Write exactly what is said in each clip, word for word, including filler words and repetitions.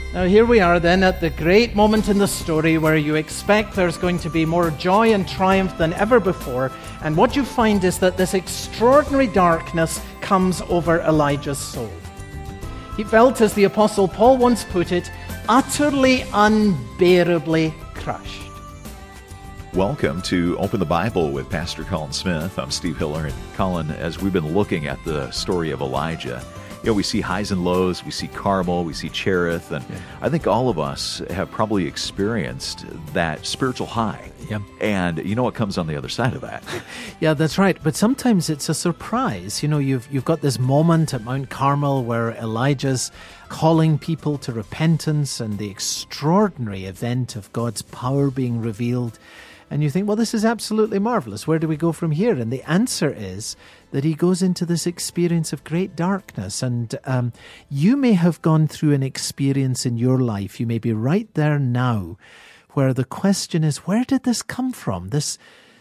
Now here we are then at the great moment in the story where you expect there's going to be more joy and triumph than ever before, and what you find is that this extraordinary darkness comes over Elijah's soul. He felt, as the Apostle Paul once put it, utterly unbearably crushed. Welcome to Open the Bible with Pastor Colin Smith. I'm Steve Hiller, and Colin, as we've been looking at the story of Elijah, you know, we see highs and lows, we see Carmel, we see Cherith, and yeah. I think all of us have probably experienced that spiritual high. Yeah. And you know what comes on the other side of that? Yeah, that's right. But sometimes it's a surprise. You know, you've you've got this moment at Mount Carmel where Elijah's calling people to repentance and the extraordinary event of God's power being revealed. And you think, well, this is absolutely marvelous. Where do we go from here? And the answer is that he goes into this experience of great darkness. And um, you may have gone through an experience in your life. You may be right there now where the question is, where did this come from? This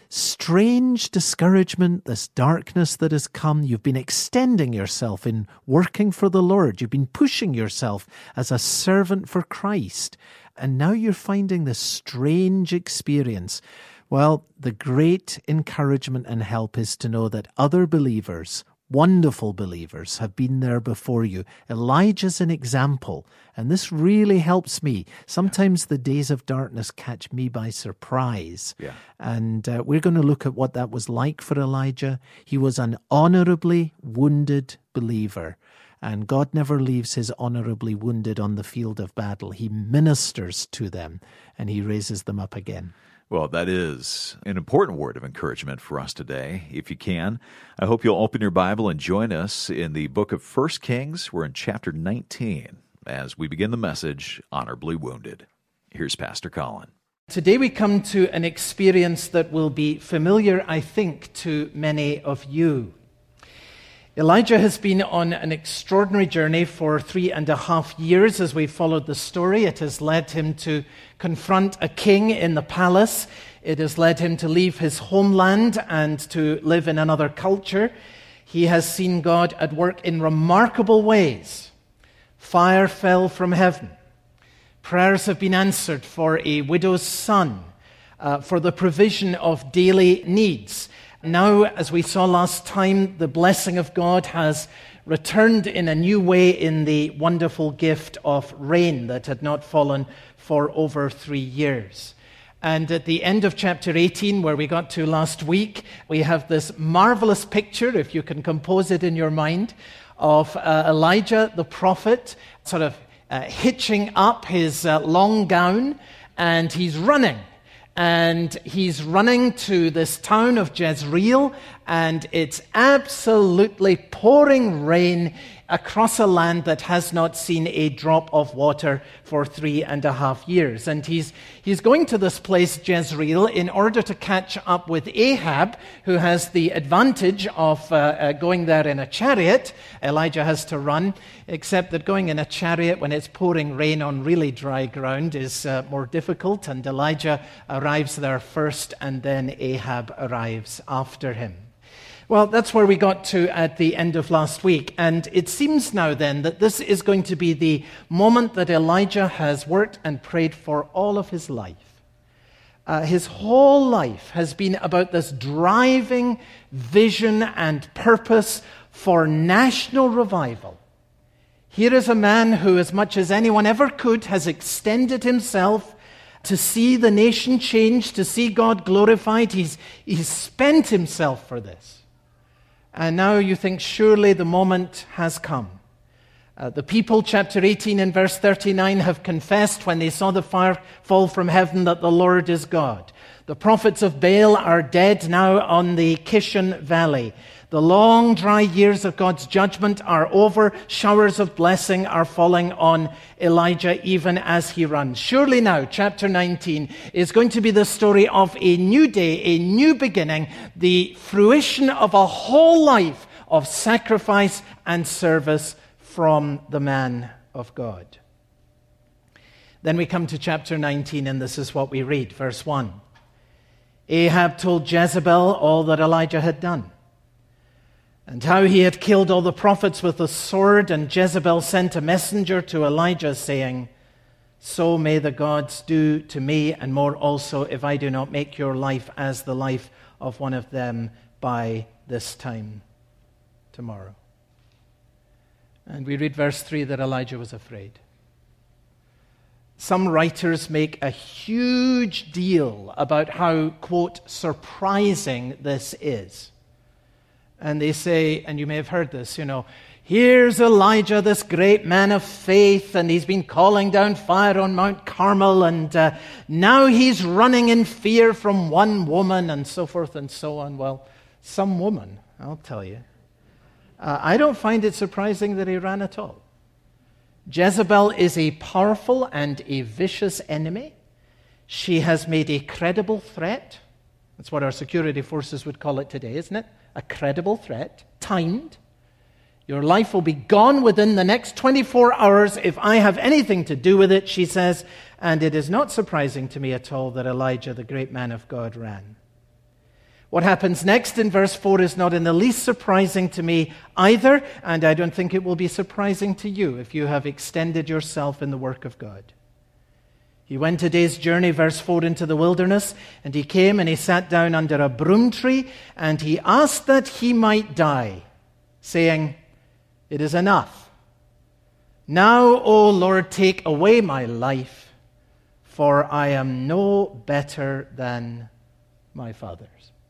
strange discouragement, this darkness that has come. You've been extending yourself in working for the Lord. You've been pushing yourself as a servant for Christ. And now you're finding this strange experience. Well, the great encouragement and help is to know that other believers, wonderful believers, have been there before you. Elijah's an example, and this really helps me. Sometimes the days of darkness catch me by surprise. Yeah. And uh, we're going to look at what that was like for Elijah. He was an honorably wounded believer. And God never leaves his honorably wounded on the field of battle. He ministers to them, and he raises them up again. Well, that is an important word of encouragement for us today. If you can, I hope you'll open your Bible and join us in the book of First Kings. We're in chapter nineteen as we begin the message, Honorably Wounded. Here's Pastor Colin. Today we come to an experience that will be familiar, I think, to many of you. Elijah has been on an extraordinary journey for three and a half years as we followed the story. It has led him to confront a king in the palace. It has led him to leave his homeland and to live in another culture. He has seen God at work in remarkable ways. Fire fell from heaven. Prayers have been answered for a widow's son, uh, for the provision of daily needs. Now, as we saw last time, the blessing of God has returned in a new way in the wonderful gift of rain that had not fallen for over three years. And at the end of chapter eighteen, where we got to last week, we have this marvelous picture, if you can compose it in your mind, of uh, Elijah the prophet sort of uh, hitching up his uh, long gown, and he's running. And he's running to this town of Jezreel, and it's absolutely pouring rain across a land that has not seen a drop of water for three and a half years. And he's he's going to this place, Jezreel, in order to catch up with Ahab, who has the advantage of uh, uh, going there in a chariot. Elijah has to run, except that going in a chariot when it's pouring rain on really dry ground is uh, more difficult, and Elijah arrives there first, and then Ahab arrives after him. Well, that's where we got to at the end of last week. And it seems now then that this is going to be the moment that Elijah has worked and prayed for all of his life. Uh, his whole life has been about this driving vision and purpose for national revival. Here is a man who, as much as anyone ever could, has extended himself to see the nation change, to see God glorified. He's, he's spent himself for this. And now you think, surely the moment has come. Uh, the people, chapter eighteen and verse thirty-nine, have confessed when they saw the fire fall from heaven that the Lord is God. The prophets of Baal are dead now on the Kishon Valley. The long, dry years of God's judgment are over. Showers of blessing are falling on Elijah even as he runs. Surely now, chapter nineteen, is going to be the story of a new day, a new beginning, the fruition of a whole life of sacrifice and service from the man of God. Then we come to chapter nineteen, and this is what we read, verse one. Ahab told Jezebel all that Elijah had done, and how he had killed all the prophets with the sword. And Jezebel sent a messenger to Elijah, saying, so may the gods do to me and more also if I do not make your life as the life of one of them by this time tomorrow. And we read verse three that Elijah was afraid. Some writers make a huge deal about how, quote, surprising this is. And they say, and you may have heard this, you know, here's Elijah, this great man of faith, and he's been calling down fire on Mount Carmel, and uh, now he's running in fear from one woman, and so forth and so on. Well, some woman, I'll tell you. Uh, I don't find it surprising that he ran at all. Jezebel is a powerful and a vicious enemy. She has made a credible threat. That's what our security forces would call it today, isn't it? A credible threat, timed. Your life will be gone within the next twenty-four hours if I have anything to do with it, she says. And it is not surprising to me at all that Elijah, the great man of God, ran. What happens next in verse four is not in the least surprising to me either, and I don't think it will be surprising to you if you have extended yourself in the work of God. He went a day's journey, verse four, into the wilderness, and he came and he sat down under a broom tree, and he asked that he might die, saying, "It is enough. Now, O Lord, take away my life, for I am no better than my fathers."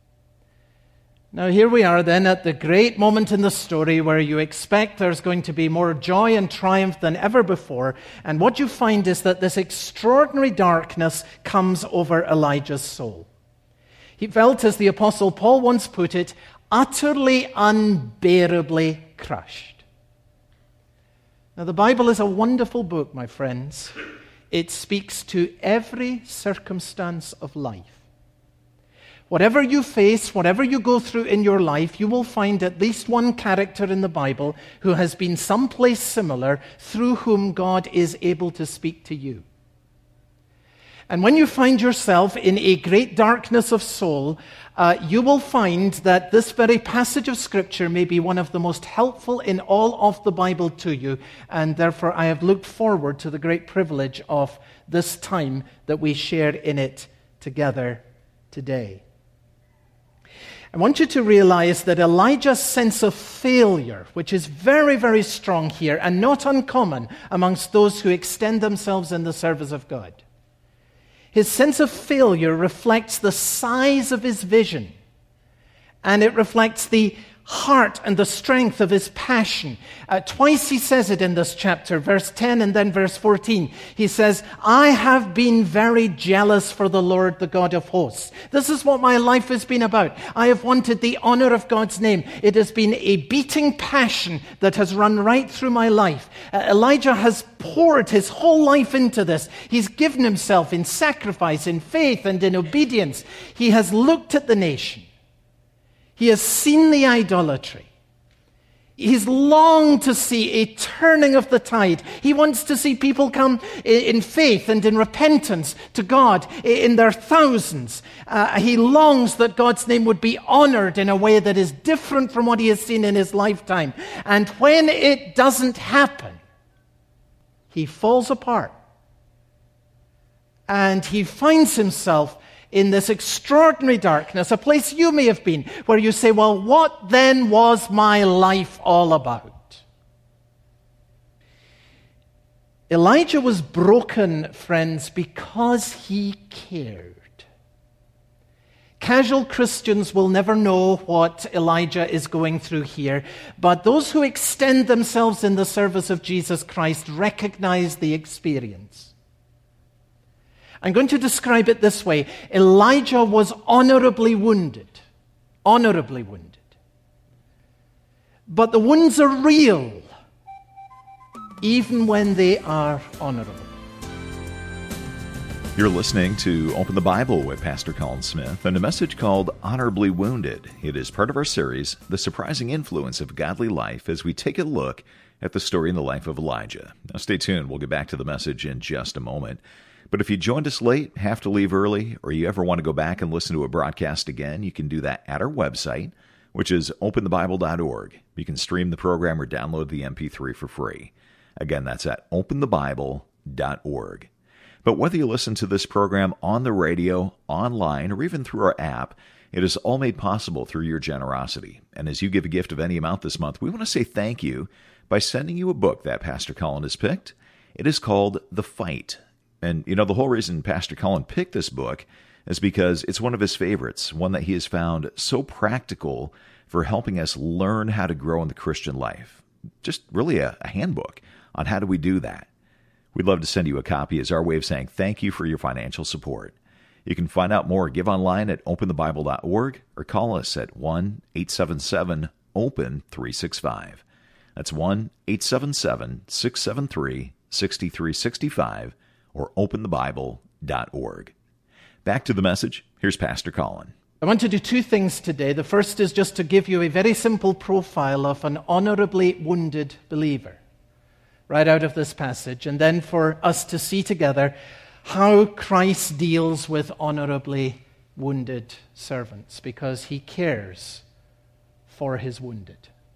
Now, here we are then at the great moment in the story where you expect there's going to be more joy and triumph than ever before. And what you find is that this extraordinary darkness comes over Elijah's soul. He felt, as the Apostle Paul once put it, utterly unbearably crushed. Now, the Bible is a wonderful book, my friends. It speaks to every circumstance of life. Whatever you face, whatever you go through in your life, you will find at least one character in the Bible who has been someplace similar through whom God is able to speak to you. And when you find yourself in a great darkness of soul, uh, you will find that this very passage of Scripture may be one of the most helpful in all of the Bible to you, and therefore I have looked forward to the great privilege of this time that we share in it together today. I want you to realize that Elijah's sense of failure, which is very, very strong here and not uncommon amongst those who extend themselves in the service of God, his sense of failure reflects the size of his vision, and it reflects the heart and the strength of his passion. Uh, twice he says it in this chapter, verse ten and then verse fourteen. He says, "I have been very jealous for the Lord, the God of hosts." This is what my life has been about. I have wanted the honor of God's name. It has been a beating passion that has run right through my life. Uh, Elijah has poured his whole life into this. He's given himself in sacrifice, in faith, and in obedience. He has looked at the nation. He has seen the idolatry. He's longed to see a turning of the tide. He wants to see people come in faith and in repentance to God in their thousands. Uh, he longs that God's name would be honored in a way that is different from what he has seen in his lifetime. And when it doesn't happen, he falls apart. And he finds himself in this extraordinary darkness, a place you may have been, where you say, well, what then was my life all about? Elijah was broken, friends, because he cared. Casual Christians will never know what Elijah is going through here, but those who extend themselves in the service of Jesus Christ recognize the experience. I'm going to describe it this way. Elijah was honorably wounded. Honorably wounded. But the wounds are real, even when they are honorable. You're listening to Open the Bible with Pastor Colin Smith and a message called Honorably Wounded. It is part of our series, The Surprising Influence of Godly Life, as we take a look at the story in the life of Elijah. Now stay tuned. We'll get back to the message in just a moment. But if you joined us late, have to leave early, or you ever want to go back and listen to a broadcast again, you can do that at our website, which is open the bible dot org. You can stream the program or download the M P three for free. Again, that's at open the bible dot org. But whether you listen to this program on the radio, online, or even through our app, it is all made possible through your generosity. And as you give a gift of any amount this month, we want to say thank you by sending you a book that Pastor Colin has picked. It is called The Fight. And, you know, the whole reason Pastor Colin picked this book is because it's one of his favorites, one that he has found so practical for helping us learn how to grow in the Christian life. Just really a, a handbook on how do we do that. We'd love to send you a copy as our way of saying thank you for your financial support. You can find out more, give online at open the bible dot org or call us at one eight seven seven open three six five. That's one eight seven seven six seven three six three six five or open the bible dot org. Back to the message. Here's Pastor Colin. I want to do two things today. The first is just to give you a very simple profile of an honorably wounded believer, right out of this passage, and then for us to see together how Christ deals with honorably wounded servants, because he cares for his wounded.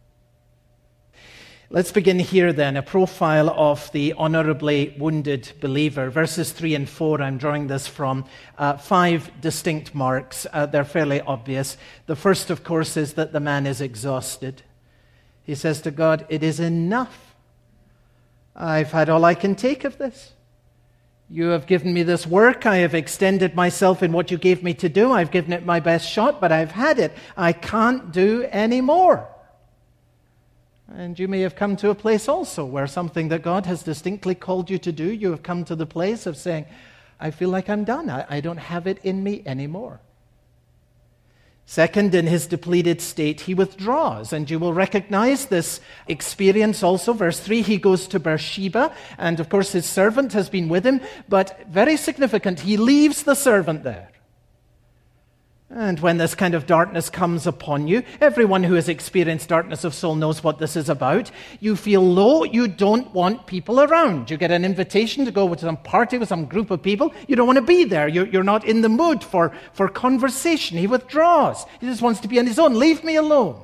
Let's begin here then, a profile of the honorably wounded believer. Verses three and four, I'm drawing this from uh, five distinct marks. Uh, they're fairly obvious. The first, of course, is that the man is exhausted. He says to God, "It is enough. I've had all I can take of this. You have given me this work. I have extended myself in what you gave me to do. I've given it my best shot, but I've had it. I can't do any more." And you may have come to a place also where something that God has distinctly called you to do, you have come to the place of saying, "I feel like I'm done. I, I don't have it in me anymore." Second, in his depleted state, he withdraws, and you will recognize this experience also. Verse three, he goes to Beersheba, and of course his servant has been with him, but very significant, he leaves the servant there. And when this kind of darkness comes upon you, everyone who has experienced darkness of soul knows what this is about. You feel low, you don't want people around. You get an invitation to go to some party with some group of people, you don't want to be there. You're, you're not in the mood for, for conversation. He withdraws. He just wants to be on his own. Leave me alone.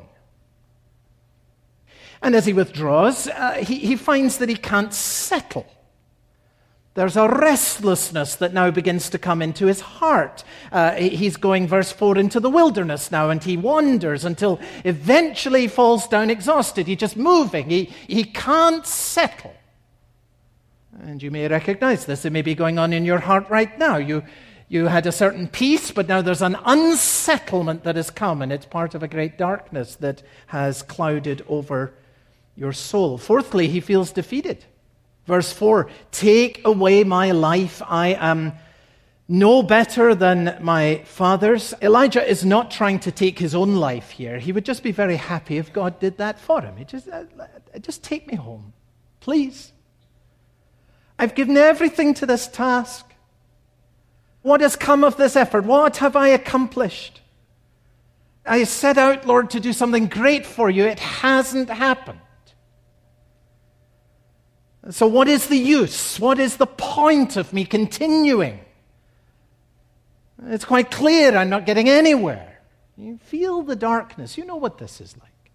And as he withdraws, uh, he, he finds that he can't settle. There's a restlessness that now begins to come into his heart. Uh, he's going, verse four, into the wilderness now, and he wanders until eventually he falls down exhausted. He's just moving. He, he can't settle. And you may recognize this. It may be going on in your heart right now. You, you had a certain peace, but now there's an unsettlement that has come, and it's part of a great darkness that has clouded over your soul. Fourthly, he feels defeated. Verse four, "Take away my life. I am no better than my fathers." Elijah is not trying to take his own life here. He would just be very happy if God did that for him. He just, uh, just take me home, please. I've given everything to this task. What has come of this effort? What have I accomplished? I set out, Lord, to do something great for you. It hasn't happened. So what is the use? What is the point of me continuing? It's quite clear I'm not getting anywhere. You feel the darkness. You know what this is like.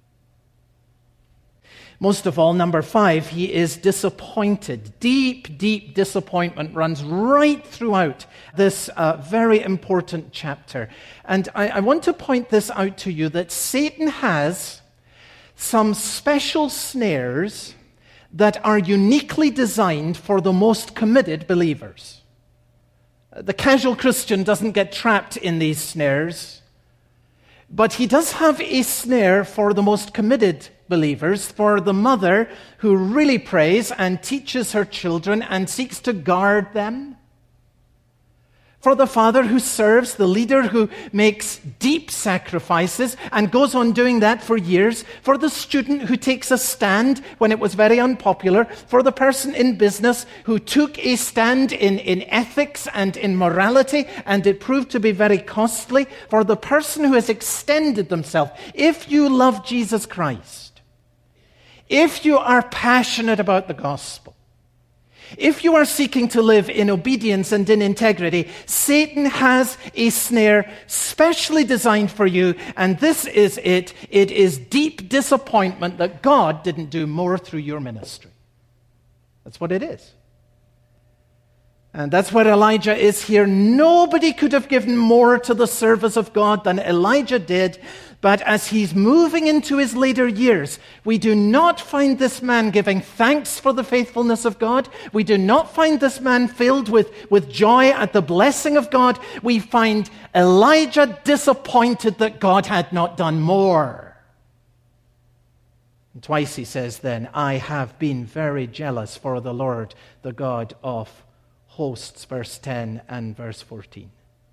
Most of all, number five, he is disappointed. Deep, deep disappointment runs right throughout this uh, very important chapter. And I, I want to point this out to you, that Satan has some special snares that are uniquely designed for the most committed believers. The casual Christian doesn't get trapped in these snares, but he does have a snare for the most committed believers, for the mother who really prays and teaches her children and seeks to guard them, for the father who serves, the leader who makes deep sacrifices and goes on doing that for years, for the student who takes a stand when it was very unpopular, for the person in business who took a stand in, in ethics and in morality and it proved to be very costly, for the person who has extended themselves. If you love Jesus Christ, if you are passionate about the gospel, if you are seeking to live in obedience and in integrity, Satan has a snare specially designed for you, and this is it. It is deep disappointment that God didn't do more through your ministry. That's what it is. And that's where Elijah is here. Nobody could have given more to the service of God than Elijah did. But as he's moving into his later years, we do not find this man giving thanks for the faithfulness of God. We do not find this man filled with, with joy at the blessing of God. We find Elijah disappointed that God had not done more. And twice he says then, I have been very jealous for the Lord, the God of hosts, verse ten and verse fourteen.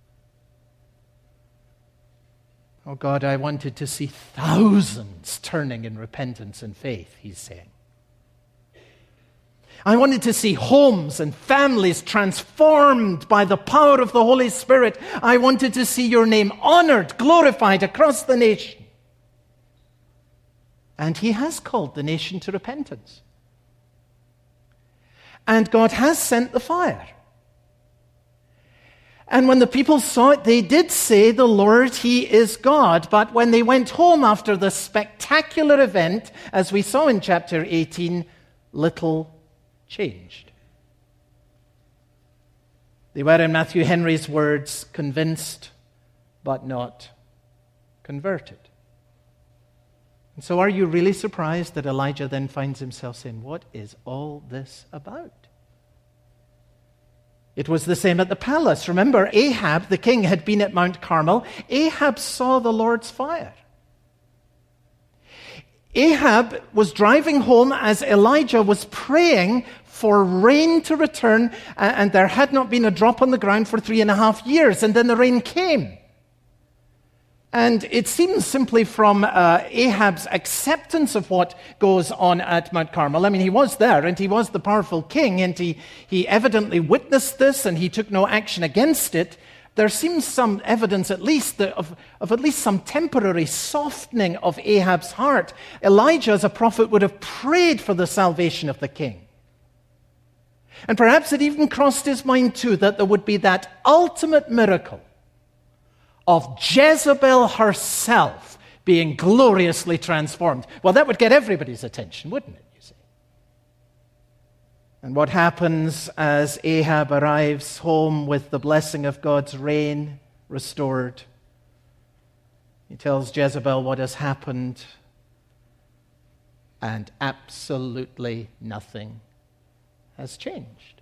Oh God, I wanted to see thousands turning in repentance and faith, he's saying. I wanted to see homes and families transformed by the power of the Holy Spirit. I wanted to see your name honored, glorified across the nation. And he has called the nation to repentance. And God has sent the fire. And when the people saw it, they did say, the Lord, he is God. But when they went home after the spectacular event, as we saw in chapter eighteen, little changed. They were, in Matthew Henry's words, convinced but not converted. And so are you really surprised that Elijah then finds himself saying, what is all this about? It was the same at the palace. Remember, Ahab, the king, had been at Mount Carmel. Ahab saw the Lord's fire. Ahab was driving home as Elijah was praying for rain to return, and there had not been a drop on the ground for three and a half years, and then the rain came. And it seems simply from uh, Ahab's acceptance of what goes on at Mount Carmel. I mean, he was there, and he was the powerful king, and he, he evidently witnessed this, and he took no action against it. There seems some evidence, at least, of, of at least some temporary softening of Ahab's heart. Elijah, as a prophet, would have prayed for the salvation of the king. And perhaps it even crossed his mind, too, that there would be that ultimate miracle of Jezebel herself being gloriously transformed. Well, that would get everybody's attention, wouldn't it, you see? And what happens as Ahab arrives home with the blessing of God's rain restored? He tells Jezebel what has happened, and absolutely nothing has changed.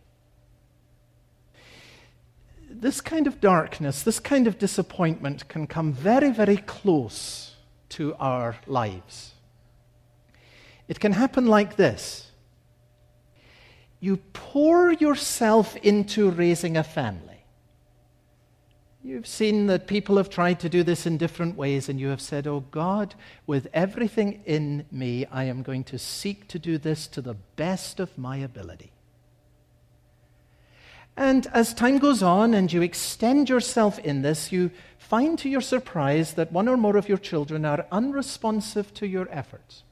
This kind of darkness, this kind of disappointment can come very, very close to our lives. It can happen like this. You pour yourself into raising a family. You've seen that people have tried to do this in different ways, and you have said, oh God, with everything in me, I am going to seek to do this to the best of my ability. And as time goes on and you extend yourself in this, you find to your surprise that one or more of your children are unresponsive to your efforts.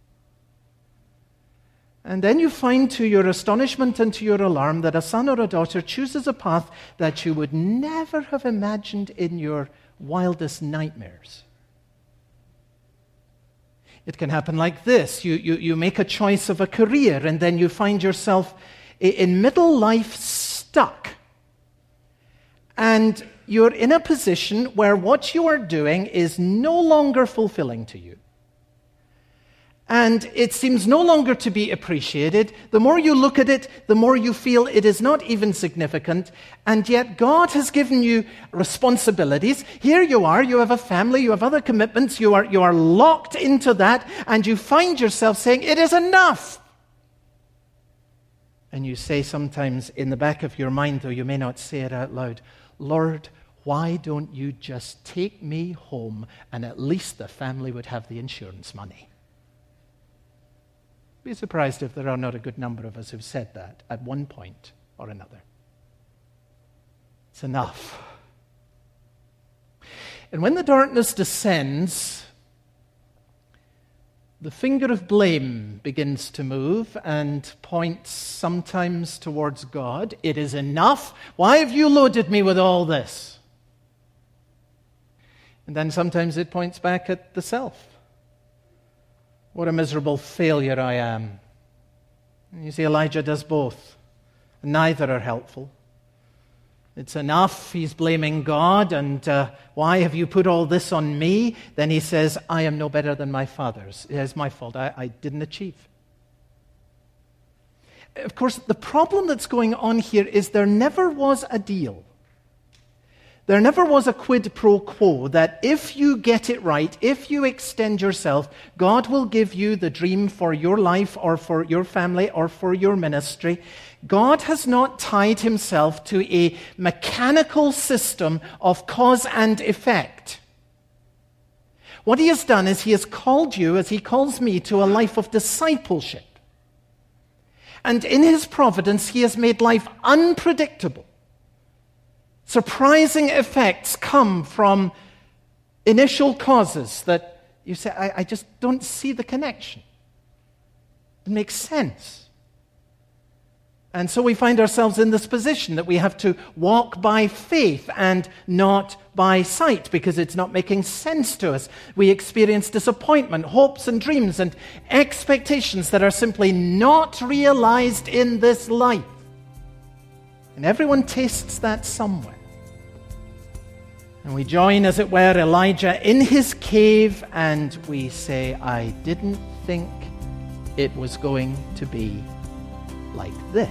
And then you find to your astonishment and to your alarm that a son or a daughter chooses a path that you would never have imagined in your wildest nightmares. It can happen like this. You, you, you make a choice of a career, and then you find yourself in middle life stuck. And you're in a position where what you are doing is no longer fulfilling to you. And it seems no longer to be appreciated. The more you look at it, the more you feel it is not even significant. And yet God has given you responsibilities. Here you are, you have a family, you have other commitments, you are, you are locked into that, and you find yourself saying, it is enough. And you say sometimes in the back of your mind, though you may not say it out loud, Lord, why don't you just take me home, and at least the family would have the insurance money? Be surprised if there are not a good number of us who've said that at one point or another. It's enough. And when the darkness descends, the finger of blame begins to move and points sometimes towards God. It is enough. Why have you loaded me with all this? And then sometimes it points back at the self. What a miserable failure I am. And you see, Elijah does both. Neither are helpful. It's enough. He's blaming God, and uh, why have you put all this on me? Then he says, I am no better than my fathers. It is my fault. I, I didn't achieve. Of course, the problem that's going on here is there never was a deal. There never was a quid pro quo that if you get it right, if you extend yourself, God will give you the dream for your life or for your family or for your ministry. God has not tied himself to a mechanical system of cause and effect. What he has done is he has called you, as he calls me, to a life of discipleship. And in his providence, he has made life unpredictable. Surprising effects come from initial causes that you say, I, I just don't see the connection. It makes sense. And so we find ourselves in this position that we have to walk by faith and not by sight because it's not making sense to us. We experience disappointment, hopes and dreams and expectations that are simply not realized in this life. And everyone tastes that somewhere. And we join, as it were, Elijah in his cave and we say, I didn't think it was going to be like this.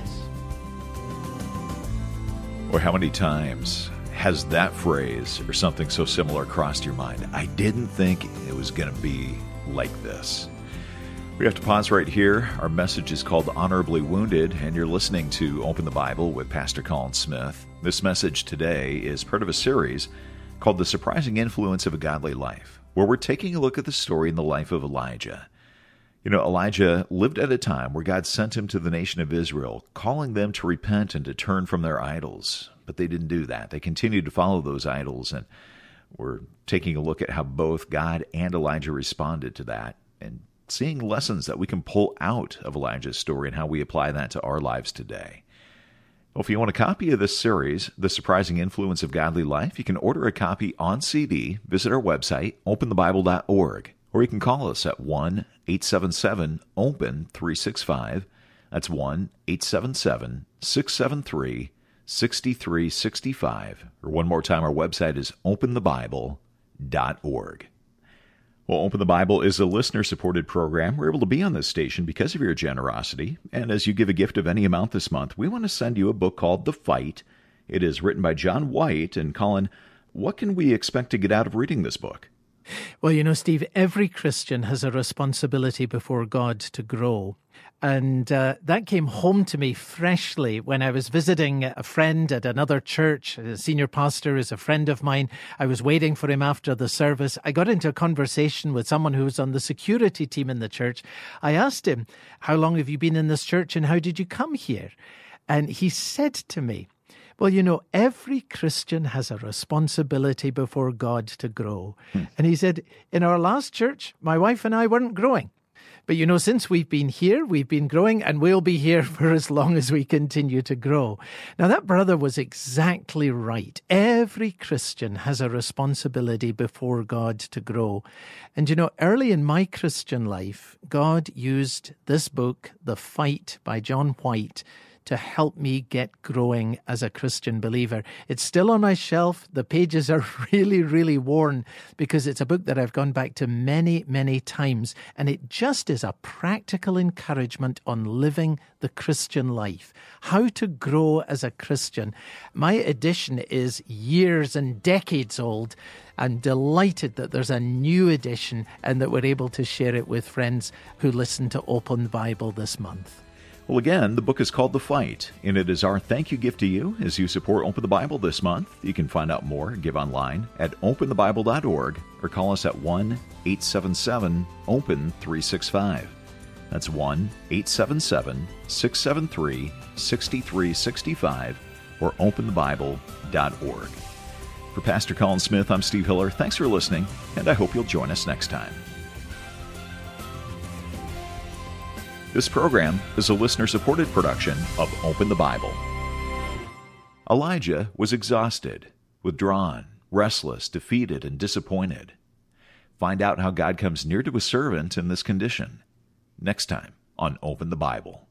Or how many times has that phrase or something so similar crossed your mind? I didn't think it was going to be like this. We have to pause right here. Our message is called Honorably Wounded, and you're listening to Open the Bible with Pastor Colin Smith. This message today is part of a series called The Surprising Influence of a Godly Life, where we're taking a look at the story in the life of Elijah. You know, Elijah lived at a time where God sent him to the nation of Israel, calling them to repent and to turn from their idols. But they didn't do that. They continued to follow those idols, and we're taking a look at how both God and Elijah responded to that and seeing lessons that we can pull out of Elijah's story and how we apply that to our lives today. Well, if you want a copy of this series, The Surprising Influence of Godly Life, you can order a copy on C D, visit our website, open the bible dot org. Or you can call us at one eight seven seven open three six five. That's one eight seven seven six seven three six three six five. Or one more time, our website is open the bible dot org. Well, Open the Bible is a listener-supported program. We're able to be on this station because of your generosity. And as you give a gift of any amount this month, we want to send you a book called The Fight. It is written by John White. And Colin, what can we expect to get out of reading this book? Well, you know, Steve, every Christian has a responsibility before God to grow. And uh, that came home to me freshly when I was visiting a friend at another church. A senior pastor is a friend of mine. I was waiting for him after the service. I got into a conversation with someone who was on the security team in the church. I asked him, how long have you been in this church and how did you come here? And he said to me, well, you know, every Christian has a responsibility before God to grow. Hmm. And he said, in our last church, my wife and I weren't growing. But, you know, since we've been here, we've been growing and we'll be here for as long as we continue to grow. Now, that brother was exactly right. Every Christian has a responsibility before God to grow. And, you know, early in my Christian life, God used this book, The Fight by John White, to help me get growing as a Christian believer. It's still on my shelf. The pages are really, really worn because it's a book that I've gone back to many, many times. And it just is a practical encouragement on living the Christian life, how to grow as a Christian. My edition is years and decades old. I'm delighted that there's a new edition and that we're able to share it with friends who listen to Open Bible this month. Well, again, the book is called The Fight, and it is our thank you gift to you as you support Open the Bible this month. You can find out more and give online at open the bible dot org or call us at one eight seven seven open three six five. That's one eight seven seven six seven three six three six five or open the bible dot org. For Pastor Colin Smith, I'm Steve Hiller. Thanks for listening, and I hope you'll join us next time. This program is a listener-supported production of Open the Bible. Elijah was exhausted, withdrawn, restless, defeated, and disappointed. Find out how God comes near to a servant in this condition next time on Open the Bible.